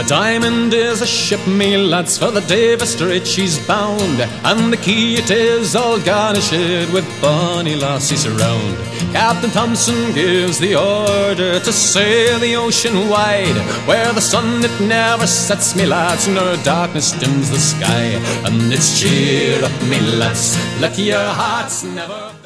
The Diamond is a ship, me lads, for the Davis Strait she's bound, and the key it is all garnished with bonny lassies around. Captain Thompson gives the order to sail the ocean wide, where the sun it never sets, me lads, nor darkness dims the sky. And it's cheer up, me lads, let your hearts never